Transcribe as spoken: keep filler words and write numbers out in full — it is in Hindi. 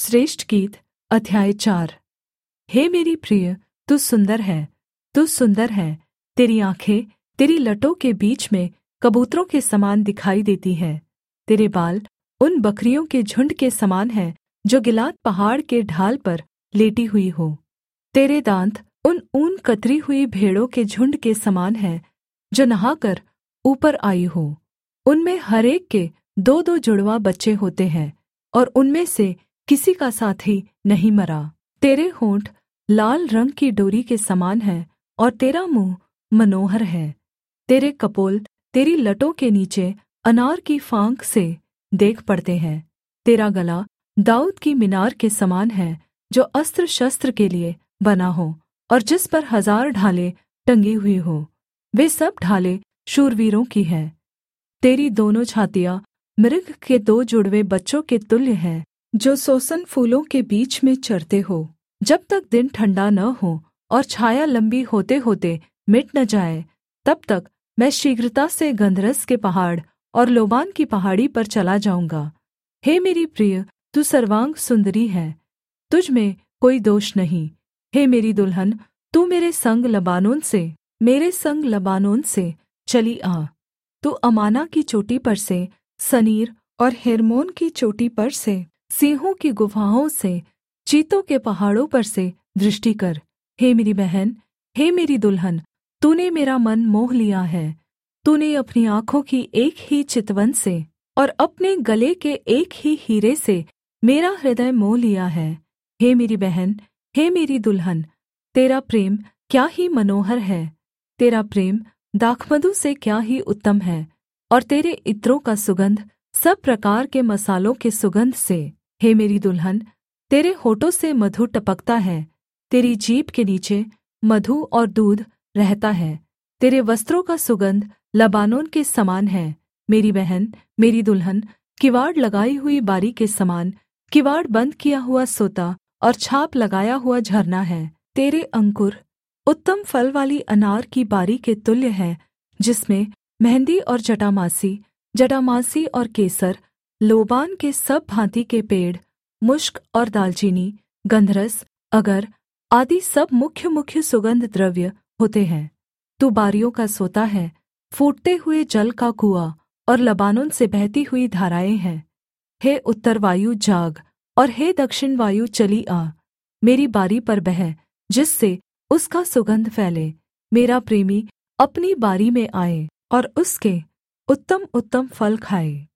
श्रेष्ठ गीत अध्याय चार। हे मेरी प्रिय, तू सुन्दर है, तू सुन्दर है। तेरी आँखें तेरी लटों के बीच में कबूतरों के समान दिखाई देती हैं। तेरे बाल उन बकरियों के झुण्ड के समान हैं जो गिलाद पहाड़ के ढाल पर लेटी हुई हो। तेरे दाँत उन ऊन कतरी हुई भेड़ों के झुण्ड के समान हैं जो नहाकर ऊपर आई हो। उनमें हर एक के दो दो जुड़वा बच्चे होते हैं और उनमें से किसी का साथी नहीं मरा। तेरे होंठ लाल रंग की डोरी के समान हैं और तेरा मुँह मनोहर है। तेरे कपोल तेरी लटों के नीचे अनार की फाँक से देख पड़ते हैं। तेरा गला दाऊद की मीनार के समान है जो अस्त्र शस्त्र के लिए बना हो और जिस पर हजार ढालें टंगी हुई हो। वे सब ढालें शूरवीरों की हैं। तेरी दोनों छातियाँ मृग के दो जुड़वे बच्चों के तुल्य हैं जो सोसन फूलों के बीच में चरते हो। जब तक दिन ठण्डा न हो और छाया लम्बी होते होते मिट न जाए, तब तक मैं शीघ्रता से गन्धरस के पहाड़ और लोबान की पहाड़ी पर चला जाऊँगा। हे मेरी प्रिय, तू सर्वांग सुन्दरी है, तुझ में कोई दोष नहीं। हे मेरी दुल्हन, तू मेरे संग लबानोन से मेरे संग लबानोन से चली आ। तू अमाना की चोटी पर से, सनीर और हेर्मोन की चोटी पर से, सिंहों की गुफाओं से, चीतों के पहाड़ों पर से दृष्टि कर। हे मेरी बहन, हे मेरी दुल्हन, तूने मेरा मन मोह लिया है। तूने अपनी आँखों की एक ही चितवन से और अपने गले के एक ही हीरे से मेरा हृदय मोह लिया है। हे मेरी बहन, हे मेरी दुल्हन, तेरा प्रेम क्या ही मनोहर है। तेरा प्रेम दाखमधु से क्या ही उत्तम है और तेरे इत्रों का सुगन्ध सब प्रकार के मसालों के सुगन्ध से। हे मेरी दुल्हन, तेरे होठों से मधु टपकता है, तेरी जीभ के नीचे मधु और दूध रहता है। तेरे वस्त्रों का सुगन्ध लबानोन के समान है। मेरी बहन, मेरी दुल्हन, किवाड़ लगाई हुई बारी के समान, किवाड़ बन्द किया हुआ सोता और छाप लगाया हुआ झरना है। तेरे अंकुर उत्तम फल वाली अनार की बारी के तुल्य है, जिसमें मेंहदी और जटामासी, जटामासी और केसर, लोबान के सब भाँति के पेड़, मुश्क और दालचीनी, गन्धरस, अगर आदि सब मुख्य मुख्य सुगन्ध द्रव्य होते हैं। तू बारियों का सोता है, फूटते हुए जल का कुआँ और लबानोन से बहती हुई धाराएँ हैं। हे उत्तर वायु जाग और हे दक्षिण वायु चली आ। मेरी बारी पर बह, जिससे उसका सुगन्ध फैले। मेरा प्रेमी अपनी बारी में आए और उसके उत्तम उत्तम फल खाए।